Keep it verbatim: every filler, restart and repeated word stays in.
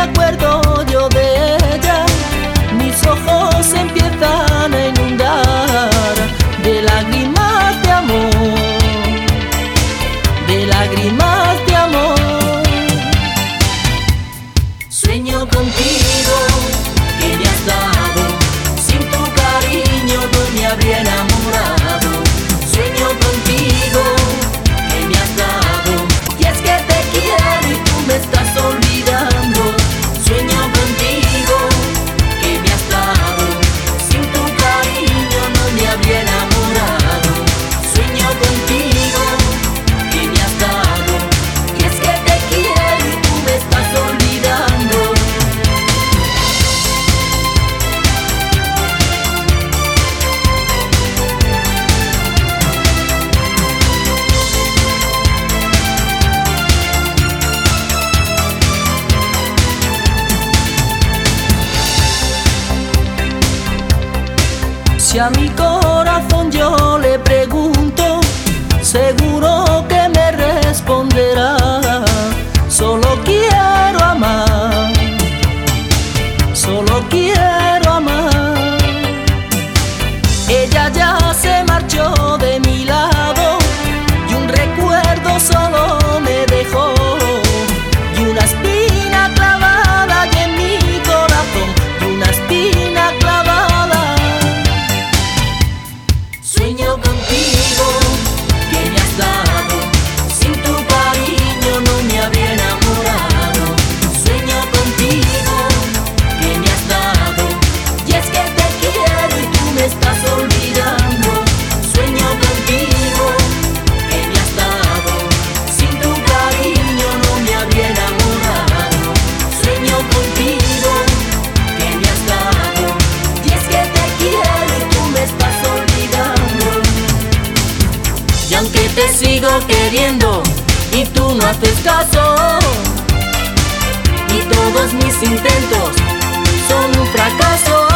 acuerdo yo de ella, mis ojos se empiezan a inundar de lágrimas de amor, de lágrimas de amor. Sueño contigo que me has dado, sin tu cariño no me habría enamorado. Sueño contigo que me has dado, y es que te quiero y tú me estás olvidando. Sueño contigo que me has dado, sin tu cariño no me habría enamorado. Sueño contigo que me has dado, y es que te quiero y tú me estás olvidando. Si a mi corazón yo le pregunto, seguro que me responderá: solo quiero amar, solo quiero amar. Ella ya se marchó de mi lado y un recuerdo solo me dejó, y una espina clavada y en mi corazón, y una espina clavada. Sueño contigo que me has dado, sin tu cariño no me habría enamorado. Sueño contigo que me has dado, y es que te quiero y tú me estás olvidando. Sueño contigo que me has dado, sin tu cariño no me habría enamorado. Sueño contigo que me has dado, y es que te quiero y tú me estás olvidando. Y aunque te sigo queriendo y tú no haces caso, y todos mis intentos son un fracaso,